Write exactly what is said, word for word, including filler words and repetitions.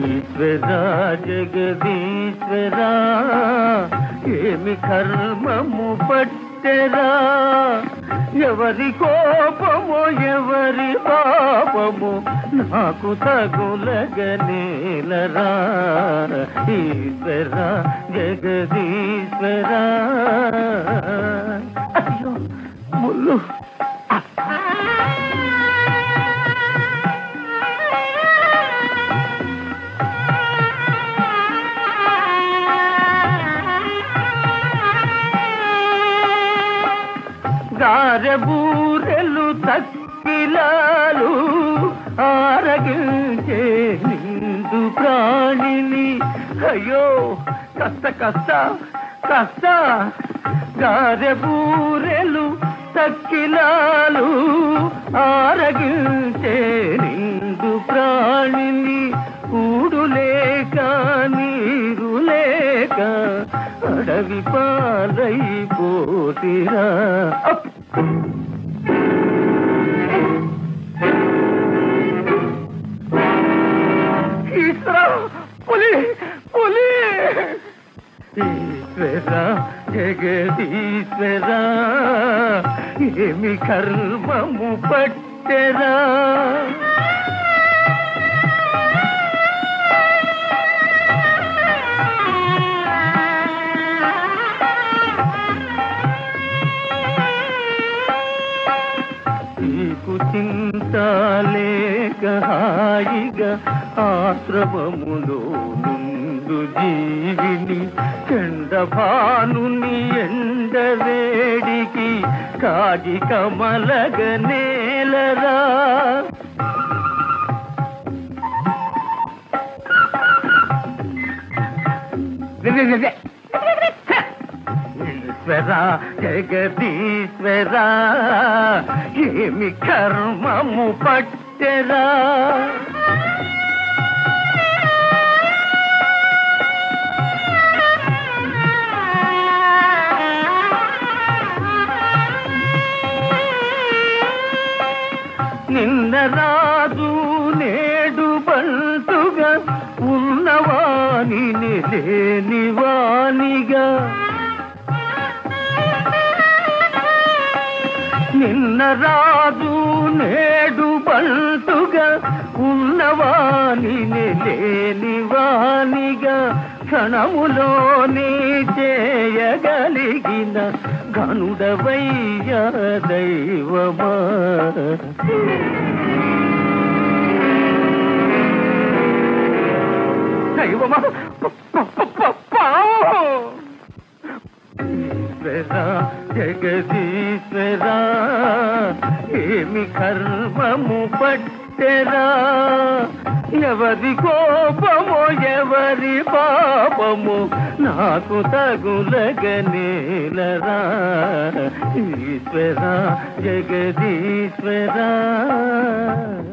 ఈశ్వరా జగదీశ్వరా ఏమి కర్మము పట్టెరా ఎవరి కోపము ఎవరి పాపము నాకు తగులగనేలరా ఈశ్వరా జగదీశ్వరా అయ్యో ముళ్ళు గారెబూరెలు తక్కిలాలు ఆరగించే నిండు ప్రాణిని అయ్యో కష్ట కష్ట కష్ట గారెబూరెలు తక్కిలాలు ఆరగించే నిండు ప్రాణిని కూడు లేక నీరు లేక అడవి పాలైపోతిరా ఈశ్వరా పులి పులి ఈశ్వరా జగదీశ్వరా ఏమి కర్మము పట్టెరా నీకు చింత లేక హాయిగా ఆశ్రమములో నుండు జీవిని చండభానుని ఎండ వేడికి కాగి కమలగ నేలరా ఈశ్వరా జగదీశ్వరా ఏమి కర్మము పట్టెరా నిన్న రాజు నేడు బంటుగా ఉన్నవాని లేని వానిగా నిన్న రాజు నేడు బంటుగా ఉన్నవాని లేని వానిగా క్షణములోనే చేయగలిగిన గనుడవయ్య దైవమా దైవమా ఈశ్వరా జగదీశ్వరా ఏమి కర్మము పట్టెరా ఎవరి కోపము ఎవరి పాపము నాకు తగులగనేలరా ఈశ్వరా జగదీశ్వరా